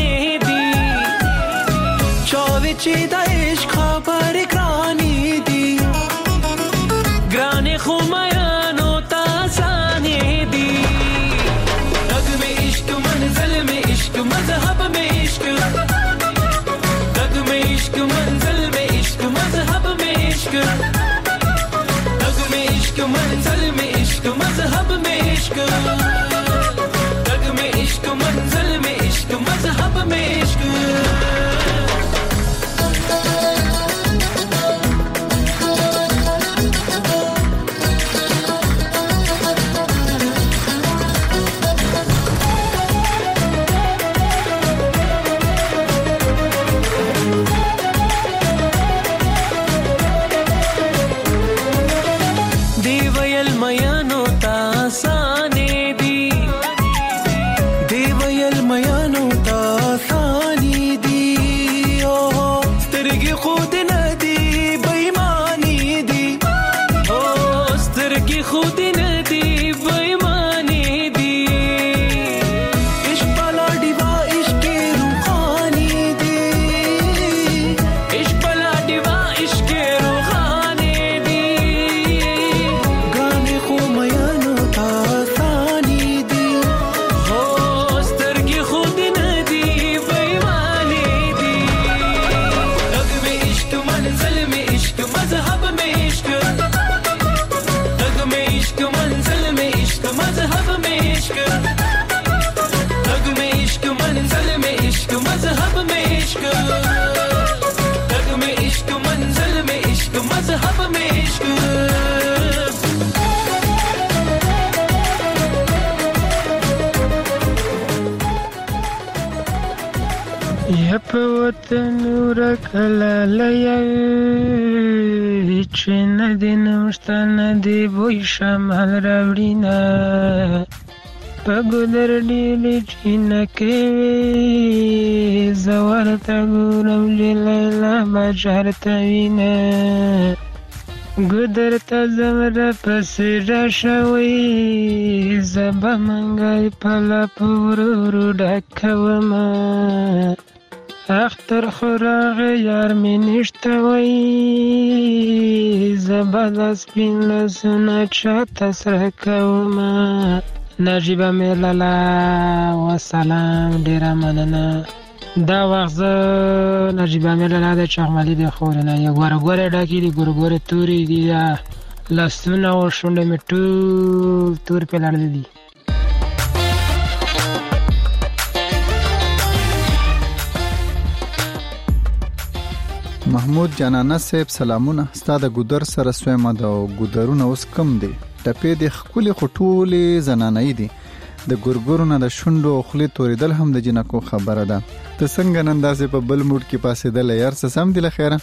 چې د عشق خبرې ګرانې دي ګرانې خو میانو ته آسانې دي رګ مې عشق منزل مې عشق مذهب مې عشق رګ مې عشق منزل مې عشق مذهب مې عشق رګ مې عشق منزل مې عشق مذهب مې عشق رګ مې عشق منزل مې عشق مذهب مې عشق سترګې خود نه دی بېمانې دی عشق بلا دیوا عشق روحانی دی عشق بلا دیوا عشق روحانی دی ګانې خو میانو تا ثانی دی هو سترګې خود نه دی بېمانې دی رګ میں عشق منزل میں عشق مذهب میں عشق رگ میں عشق منزل میں عشق مذہب میں عشق رگ میں عشق منزل میں عشق مذہب میں عشق رگ میں عشق منزل میں عشق مذہب میں عشق یپ وطن ورکلا لیا چې ندی نوشته ندی بوی شمال راوړینا په ګودر ډیلې چې نکې وې زوار ته ګورم لیلا بجار ته وینه ګودر ته زمره پسې راشوي زبه منګای پلا پورو ډکومه اختر خراغ یار می نشته وای زبد سپین لسونه چاته سره کومه نجیبه میلالا و سلام ډیره مننه دا وخت نجیبه میلالا د چغمالی د خورنه یو ګوره ډاکی دی ګوره توري دی لاسونه او شونډه می ټول تور په لړل دي محمود جانانه صاحب سلامونه ستاده ګودر سره سویمه د ګودرونه اوس کم دی ټپې د خپل خټولې زنانې دي د ګورګورونه د شونډو خلی توریدل هم د جنکو خبره ده ته څنګه نن داسې په بل موډ کې پاسېدل یار څه سم دی لخيره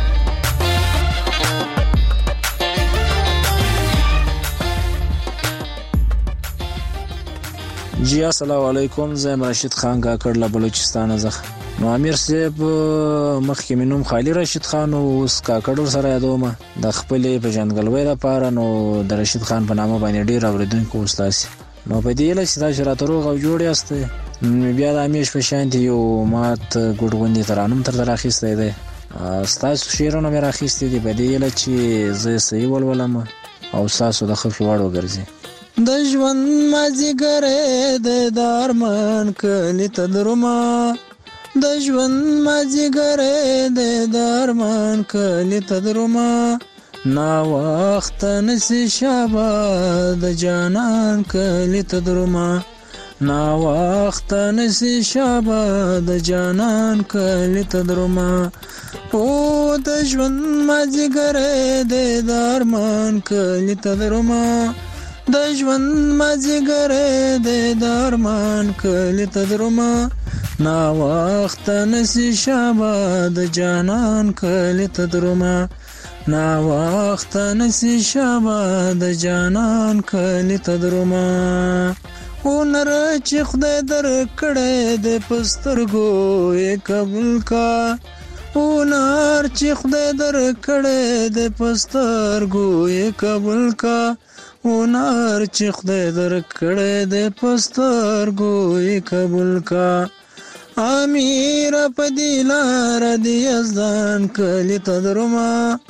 جی السلام علیکم زم راشد خان کاکړ له بلوچستان څخه نو امیر صاحب مخکې منوم خالی راشد خان او اوس کاکړ سره یادوم د خپل په جنګلوي لپاره نو د راشد خان په نامه باندې ډیر اوریدونکو استاد نو په دې لږ چې دا راتروغ او جوړ یاسته بیا د امیش په شانتي یو مات ګډوندې ترانم تر راخېسته دی استاد شیرونه مې راخېسته دی په دې لږ چې زه صحیح ولولم او تاسو د خفي واړو ګرځي د ژوند مازیګره د دارمان کلی تدرما د ژوند مازیګره د دارمان کلی تدرما نا وخت نسی شابه د جانان کلی تدرما نا وخت نسی شابه د جانان کلی تدرما او د ژوند مازیګره د دارمان کلی تدرما د ژوند مازیګره د دارمان کلی تدرما نا وخت نسی شابه د جانان کلی تدرما نا وخت نسی شابه د جانان کلی تدرما او نر چې خدای در کړه د پسترګو یې قبول کا او نر چې خدای در کړه د پسترګو یې قبول کا ونار چې خدای در کړه د پسترګو یې قبول کا امیر په دلار دی یزدان کلی تدرما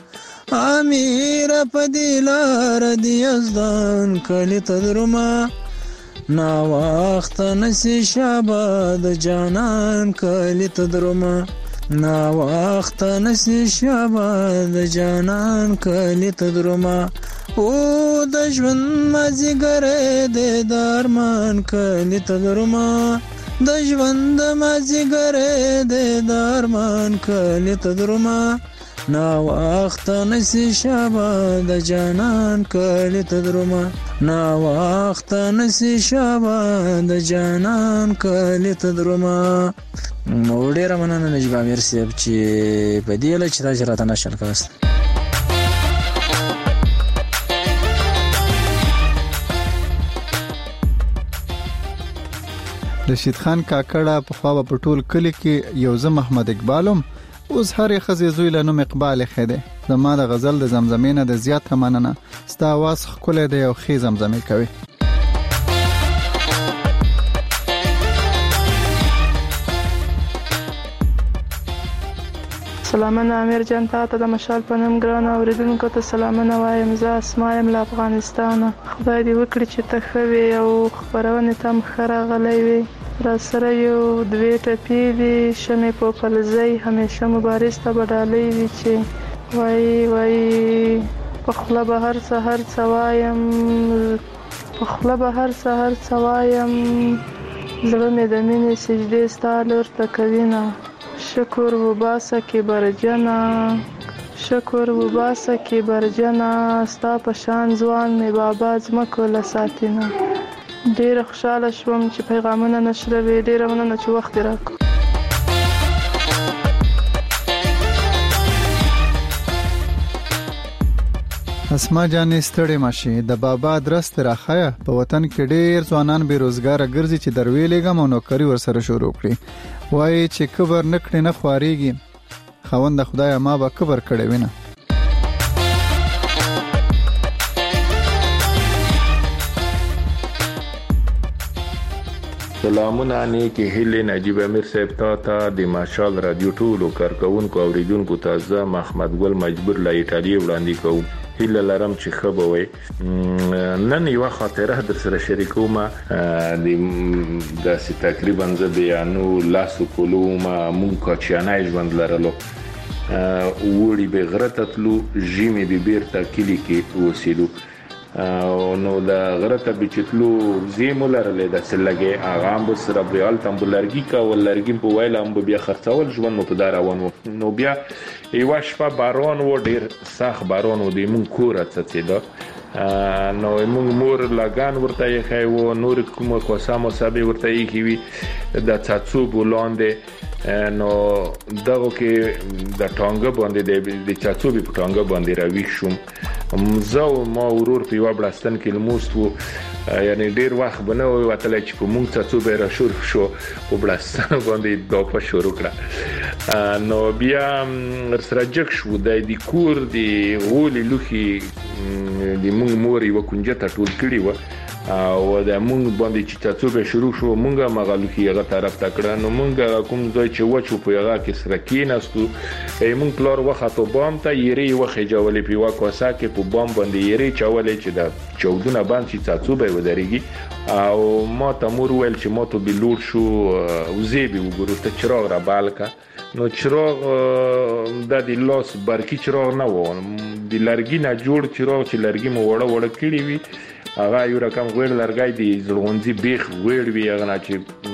امیر په دلار دی یزدان کلی تدرما نا وخت نسی شابه د جانان کلی تدرما نا وخت نسی شابه د جانان کلی تدرما او د ژوند مازیګره د دارمان کلی تدرما د ژوند مازیګره د دارمان کلی تدرما نا وخت نسی شابه د جانان کلی تدرما نا وخت نسی شابه د جانان کلی تدرما نو ډیر مننه نجیب امیر صاحب چې په دې لچ راځي راته نشل کاست رشید خان کاکړه په خوا په ټول کلی کې یو زم احمد اقبالم اوس هر خزې زوی له نوم اقبال خده زما د غزل د زمزمې نه د زیاته مننه. ستا आवाज ښکلی دی او ښې زمزمې کوي. سلامونه امیر جان ته د مشال په نوم ګران اوریدونکو ته سلامونه وایم. زه اسما یم له افغانستانه. خدای دې وکړي چې ته ښه وې او خپرونې ته هم ښه راغلی وې. را سره یو دوې ټپې دي شمې په پلزۍ همیشه مبارز ته به ډالۍ وي چې وایي په خوله به هر څه وایم زړه مې د مینې سجدې ستا لور ته کوینه. شکر وباسه کې برجنه ستا په شان ځوان مې بابا ځمکو له ساتینه. ډېره خوشحاله شوم چې پیغامونه نشروي. ډېره مننه چې وخت راکړ. اسما جانې ستړې ماشي د بابا درس راخیا. په وطن کې ډېر ځوانان بیروزګار ګرځي چې درویلېګم او نوکری ورسره شروع کړي. وایي چې کبر نکړي نه خواريږي. خوند خدای ما به کبر کړي وینه. سلامونه نیکی هیله نجیب امیر صاحب ته د ماشال رادیو ټولو کارکونکو اوریدونکو ته زه محمد ګل مجبور له ایټالیا وړاندې کوم. هیله لرم چې ښه به وي. نن یو خاطره در سره شریکوم. د داسې تقریبا زه د یانو لاسو کولوم مونږ کاچیانای ژوند لرلو. وړي به غره ته تلو ژمې به بیرته کلی کې اوسېدو. نو د غره ته به چې تلو زیمو لرلې داسې لګې هغه هم به سره به هلته هم به لرګي کول لرګي په ویله هم به بیا خرڅول ژوند مو په دا روان و. نو بیا یوه شپه باران و ډېر سخت باران و د مونږ کوره څڅېده. نو مونږ مور لګان ورته ایښی و نور کومه کوسه موسه به ورته ایښي وي د څاڅوبو لاندې. نو دغه کې د ټانګه باندې د چاڅوبې په ټانګه باندې راویښ شوم. زه او ما ورور په یوه بړستن کې لموست و. یعنی ډېر وخت به نه وتلی چې په مونږ څاڅوبې را شروع شو په بړستن باندې داپه شروع کړه. نو بیا ورسره جګ شو. د کور د غولې لوښي د مونږ مور یوه کونجه ته ټول کړي وه او د مونږ باندې چې څاڅوبې شروع شو مونږ هم هغه لوښي هغه طرف ته کړه. نو مونږ کوم ځای چې وچ و په هغه کې سره کېناستو. مونږ پلار وختو بام ته یېرې وخېجولې په یوه کوسه کې په بام باندې یېرې چولې چې د چودونه بند شي څاڅوبی ودرېږي. او ما ته مور ویل چې ما ته به لوړ شو وزې به وګورو ته چراغ را بال که. نو چراغ د لاس برقي چراغ نه و د لرګي نه جوړ چراغ چې لرګي مو وړه وړه کړي وي. هغه یو رقم غوړ لرګی د زړغونځي بیخ غوړ وي هغه نه چې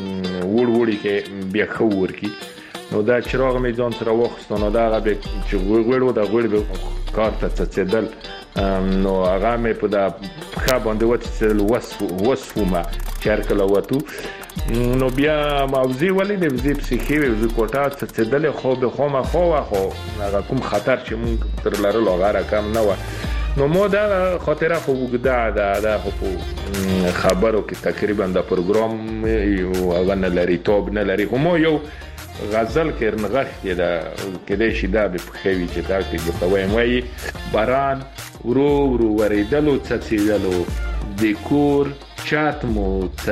وړي کې بیا ښه ورکي. نو دا چراغ مې ځان سره واخیستو. نو دا هغه به چې غوړ و دا غوړ به کار ته څڅېدل. نو هغه مې په دا پښه باندې وڅڅېدل وسومه چې هر کله وتو. نو بیا موزي ولې د وزې پسې ښې وې وزې کوټه څڅېدلې خو به خامخا وه خو هغه کوم خطر چې مونږ تر لرلو هغه رقم نه وه. نو ما دا خاطره خو اوږده ده خو په خبرو کې تقریبا د پروګرام هغه نه لري تاب نه لري. خو ما یو غزل کې نغښتې ده کیدای شي دا به پښې وي چې دا کې درته وایم. وایي باران ورو ورو ورېدلو څڅېدلو د کور چت مو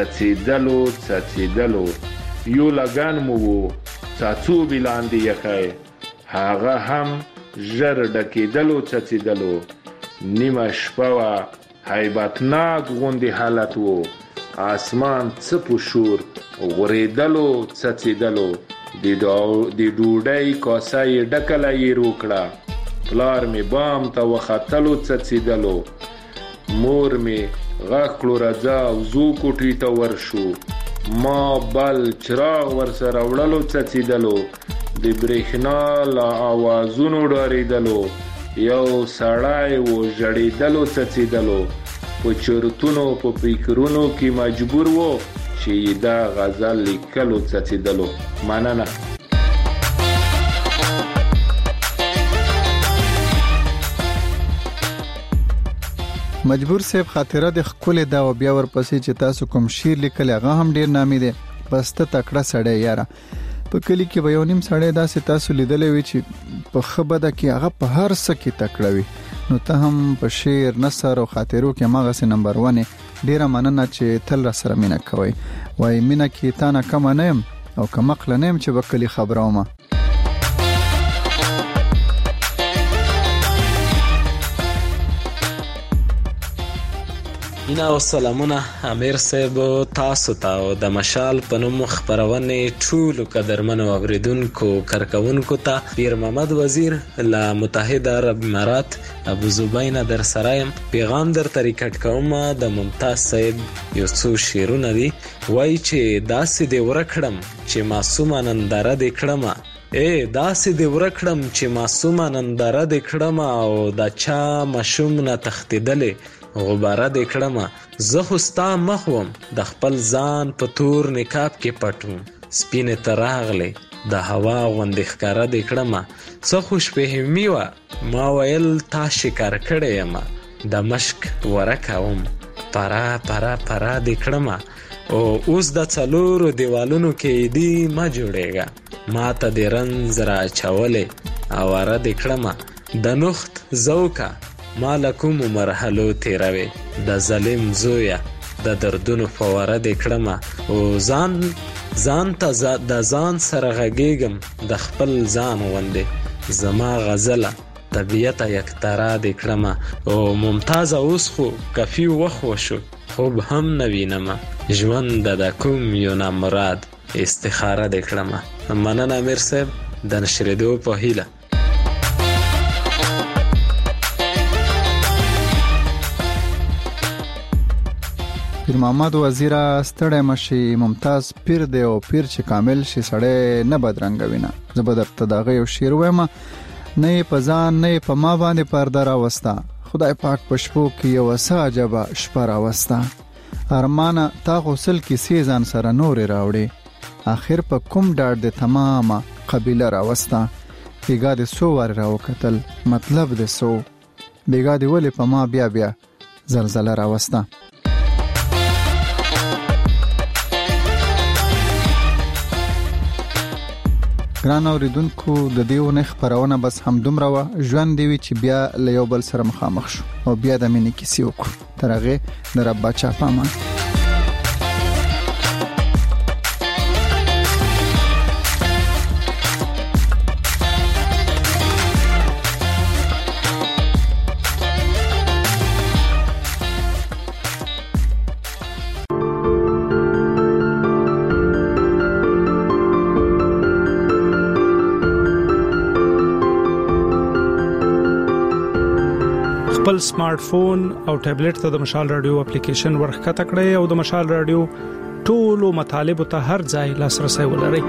څڅېدلو یو لګن مو و څاڅوبې لاندې یخی هغه هم ژر ډکېدلو څڅېدلو. نیمه شپه وه هیبتناک غوندې حالت و. اسمان څه په شور غورېدلو څڅېدلو. د ډوډۍ کاسه یې ډکله یې روکړه. پلار مې بام ته وختلو څڅېدلو. مور مې غږ کړو راځه وزو کوټې ته ورشو. ما بل چراغ ورسره وړلو څڅېدلو. د برېښنا له اوازونو ډارېدلو. یو سړی و ژړېدلو څڅېدلو. په چرتونو په فکرونو کې مجبور و چې دا غزل لیکلو څڅېدلو. مننه. مجبور صاحب خاطره د خپل دا او بیا ورپسې چې تاسو کوم شعر لیکل هغه هم ډیر نامي دي. بس ته تکړه سړی یاره. په کلی کې به یو نیم سړی داسې تاسو لیدلې وي چې په خبره کې هغه په هر څه کې تکړه وي. نو ته هم په شعر، نثر او خاطرو کې ماغه سي نمبر 1. ډیره مننه چې تل را سره مینه کوي. وای مینه کې تا نه کم نه يم او کم عقل نه يم چې بکلی خبرومه. اینا او سلامونه امیر صاحب تاسو ته او د مشال په نوم خبرونه ټول قدرمنو اوریدونکو کارکونکو ته پیر محمد وزیر له متحده عرب امارات ابو زبین در سرایم پیغام در طریقټ کوم. د ممتاز صاحب یو څو شعرونه دي، وای چې داسې دی ورکړم چې معصومه ننداره دې کړم، داسې دی ورکړم چې معصومه ننداره دې کړم، او د چا مشوم نه تختیدلې غباره دې کړم، زه خو ستا مخ وم د خپل ځان په تور نقاب کې پټ وم، سپینې ته راغلې د هوا غوندې ښکاره دې کړم، څه خوشفهمي وه ما ویل تا شکار کړی یم، د مشک ورکه وم پرا پرا پرا دې کړم، او اوس د څلورو دیوالونو کې دی ما جوړېږه، ما ته دې رنځ را اچولې اواره دې کړم، د نخت زوکه ما لکوم مرحلو تیروي، د ظالم زویا د دردونو فواره دې کړم، او ځان ته د ځان سره غږیږم د خپل ځان غوندې، زما غزله طبیعت یک ترا دې کړم، او ممتاز اوس خو کافي وخت وشو خوب هم نوینم، ژوند د کوم یو نامراد استخاره دې کړم. مننه امیر صاحب د نشریدو په هیله. پیر محمد وزیر ستړی مشي، ممتاز پیر دی او پیر چې کامل شي سړی نه بدرنګوي نه. زه به درته دغه یو شعر وایم، نه په ځان نه په ما باندې پرده راوسته، خدای پاک په شپو کې یو څه عجبه شپه راوسته، ارمانه تا غسل کې سی ځان سره نورې راوړي، آخر په کوم ډاډ د تمامه قبیله راوسته، بیګا د سو وار راوکتل مطلب د سو، بیګا د ولی په ما بیا بیا زلزله راوسته. ګران اوریدونکو د دیونه خبرونه بس هم دومره و، ژوند دی چې بیا له یو بل سره مخامخ شو او بیا د مینې کیسې وکړو. تر هغه د رب بچا پامان. خپل سمارټ فون او ټابلیټ ته د مشال رادیو اپلیکیشن ورخکته کړئ او د مشال رادیو ټولو مطالبه ته هر ځای لاسرسي ولرئ.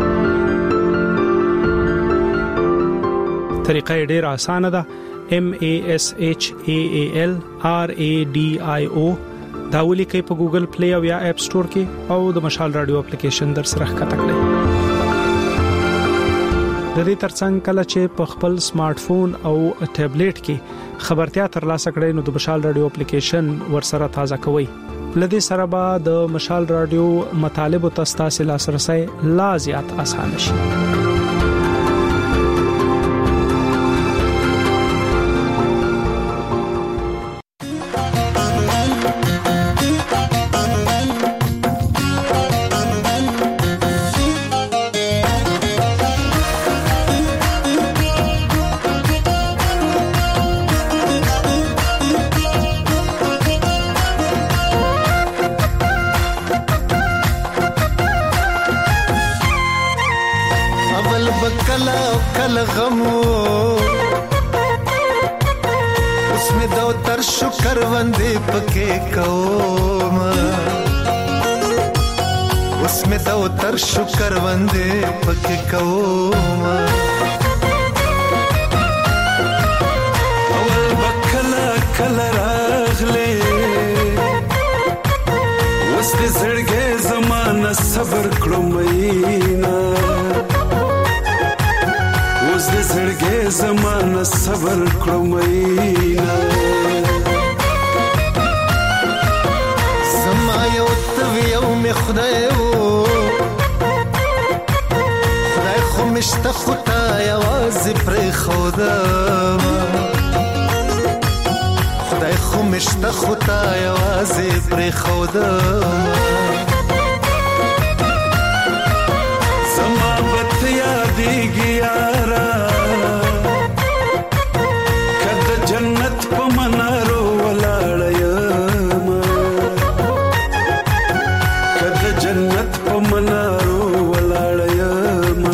طریقه ډیره اسانه ده. MASHAAL RADIO دا ولیکئ په ګوګل پلی او یا اپ سٹور کې او د مشال رادیو اپلیکیشن در سره ښکته کړئ. د دې ترڅنګ کله چې په خپل سمارټ فون او ټابلیټ کې خبرتیا ترلاسه کړئ نو د مشال رادیو اپلیکیشن ورسره تازه کوئ. لدې سره به د مشال رادیو مطالب او تاسو لاسرسي لا زیات اسانه شي. شکر وندې پکې کوم اول بکلا کلا راغلې وست زړګې زمانہ صبر کړم مینا وست زړګې زمانہ صبر کړم مینا زما یو تو یو می خدای مشته خدای आवाज پر خدا خدای خو مشته خدای आवाज پر خدا زما بت یادېږي یارا کده جنت په منارو ولاړ یم کده جنت په منارو ولاړ یم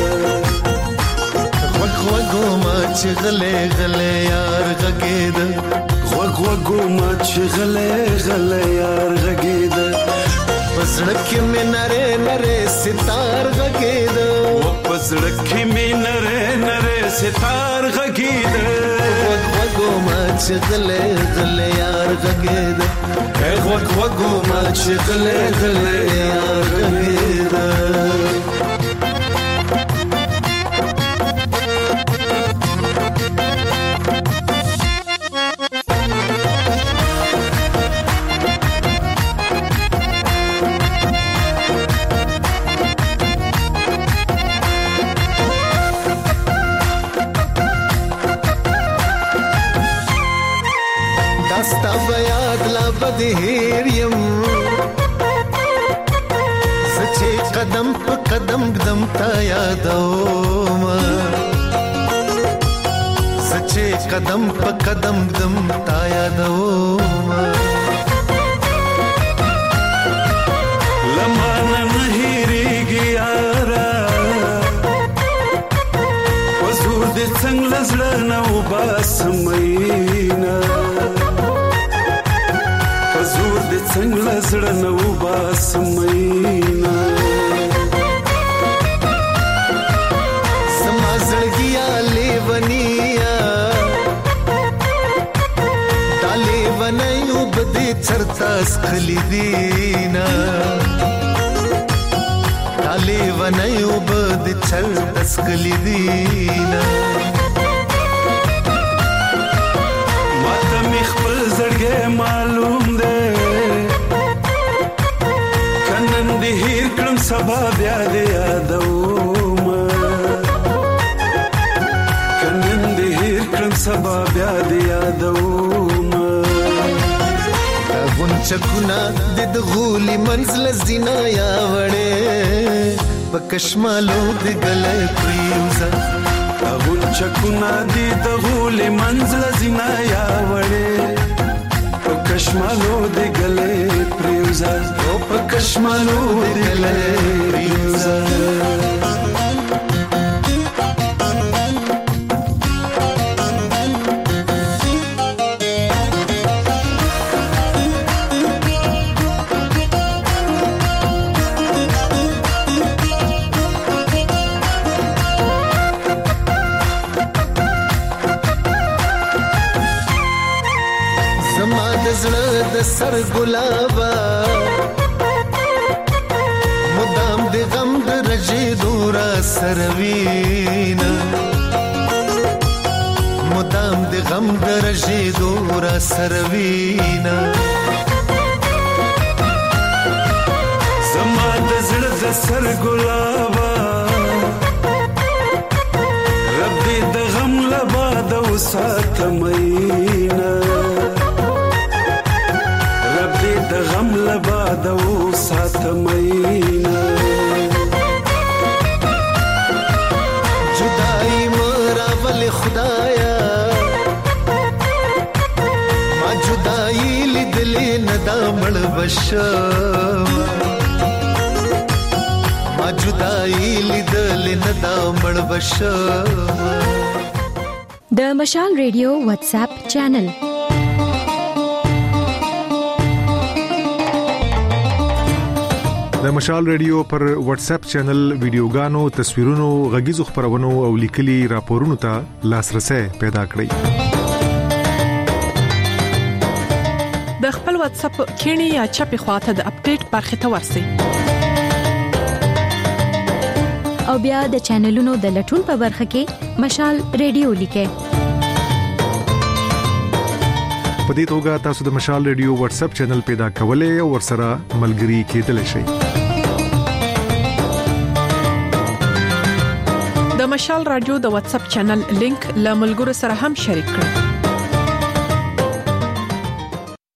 غوږ ما چې غلې غلې یار غږېد غوږ ما چې غلې غلې یار غږېد پسړک کې مې نره نره ستار غږېد پسړک کې مې نره نره ستار غږېد غوږ ما چې غلې غلې یار غږېد غوږ ما چې غلې غلې یار غږېد هیر یم سچې قدم په قدم قدم تا یادوم سچې قدم په قدم قدم تا یادوم لمانه نه هېرېږي یاره وزور دې څنګه له زړه نه وباسم مینه زور دې څنګه زړه نه وباسم مینا زما زړګیا لیونیا دا لیونیو بدې چرتا سخلی دینا دا لیونیو بدې چرتا سخلی دینا ماته مې خپل زړګی معلوم دی کنن دې هیر کړم سبا بیا دې یادوم کنن دې هیر کړم سبا بیا دې یادوم غونچکونه د غولي منزل زینا یا وړې پکشمالو د ګلې پریوزا غونچکونه د غولي منزل زینا یا وړې پکشمالو د ګلې پریوزا او پکشمالو د ګلې پریوزا سر ګلابا مدام د غم د رجې دورا سروینا مدام د غم د رجې دورا سروینا زما د زړه د سر ګلابا رب دې د غم لبا د وساته مینا د غم لبا د وساته مینا جدائی مراول خدایا ما جدائی لیدلې ندا مړ بشم ما جدائی لیدلې ندا مړ بشم د مشال ریډیو واتس اپ چینل د مشال ریډیو پر واتس اپ چینل ویډیوګانو تصویرونو غږیزو خبرونو او لیکلي راپورونو ته لاسرسي پیدا کړئ د خپل واتس اپ کینی یا چپی خواته د اپډیټ برخه ته ورسئ او بیا د چینلونو د لټون په برخه کې مشال ریډیو لیکئ په دې توګه تاسو د مشال ریډیو واتس اپ چینل پیدا کولای او ورسره ملګري کېدلی شئ د مشال رادیو د واتس اپ چینل لینک له ملګرو سره هم شریک کړئ.